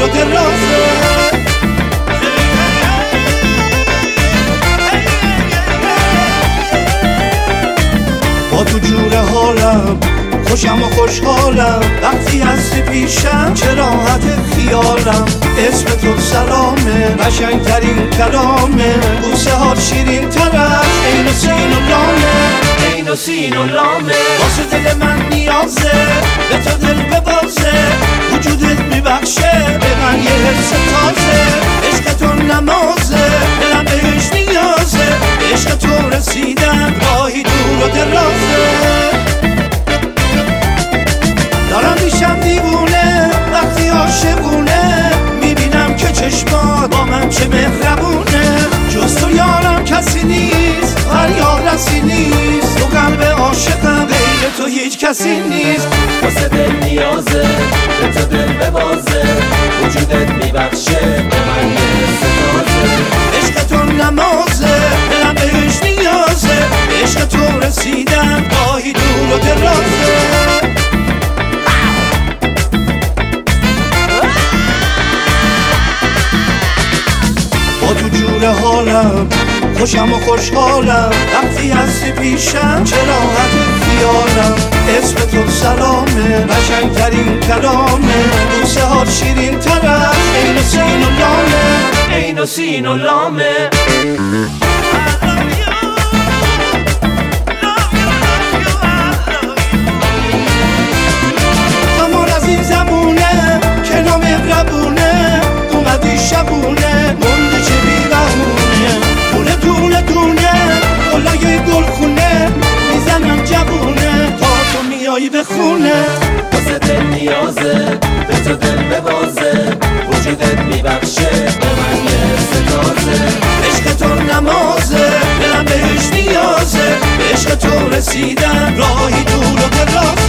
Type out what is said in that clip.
درازه. با تو جور حالم خوشم و خوشحالم، وقتی هستی پیشم چه راحت خیالم. اسم تو سلامه، قشنگترین کلامه، بوسه ها شیرین ترش عین و سین و لامه، عین و سین و لامه. واسه دل من نیازه، به تو دل ببازه، وجودت میبخشه به من یه حس تازه. عشق تو نمازه، دلم بهش نیازه، عشق تو رسیدم راهی دور و درازه. دارم میشم دیوونه وقتی عاشقونه، میبینم که چشمات با من چه مهربونه. جز تو یارم کسی نیست، فریاد رسی نیست، تو قلب عاشقم غیر تو هیچ کسی نیست. واسه دل نیازه، به تو دل ببازه، وجودت میبخشه به من یه حس تازه. عشق تو نمازه، دلم بهش نیازه، عشق تو رسیدم راهی دور و درازه. با تو جور حالم خوشم و خوشحالم، وقتی هستی پیشم چه راحت خیالم. اسم تو سلامه، قشنگترین کلامه، بوسه ها شیرین ترش عین و سین و لامه، عین و سین و لامه. اما از این زمونه که نامهربونه، اومدی شبونه مونده چه بیرحمونه. دونه دونه دونه گلای گلخونه میزنم جوونه، تا تو میایی به خونه. واسه دل نیازه، به تو دل ببازه، وجودت میبخشه به من یه حس تازه. عشق تو نمازه، دلم بهش نیازه، عشق تو رسیدم راهی دور و دراز.